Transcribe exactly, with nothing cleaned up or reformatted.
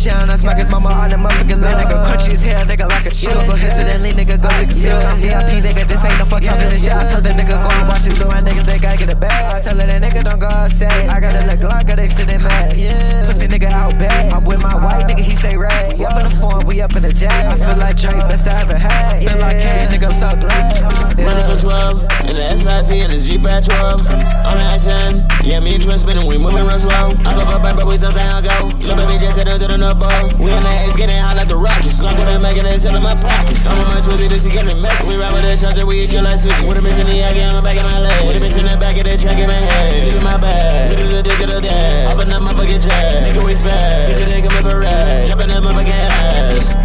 shine, I smack his mama on the motherfucking lip. Nigga crunchy as hell, nigga like a chip. Go hesitantly, nigga go take a sip. I'm V I P, nigga, this ain't no fuck time for this shit. I told that nigga go and watch his little niggas, they gotta get a bag. I tell her that nigga don't go outside. I got a little Glock, got extended mag. Yeah, pussy nigga out bad. I'm with my white nigga, he say rag. We up in the form, we up in the jack. I feel like Drake, best I ever had. Feel like K, nigga, I'm so glad. Running for twelve, in the S I T and the Jeep at twelve. On the I ten, yeah, me and Trent spinning, we moving real slow. I go up, but we something I go. Little baby just hit her to the nutball. We in the A's getting hot like the Rockets. Glock with her making it in my pockets. I'm on my Twizy, this is getting messy. We ride with the charger, we eat you like sushi. With a bitch in the Aggie, I'm back in my leg. With a bitch in the back of the truck in my head. This is my bag, this is the digital dad. Open up my fucking trash, nigga we spaz. This is nigga with a rag, jumping up my fucking ass.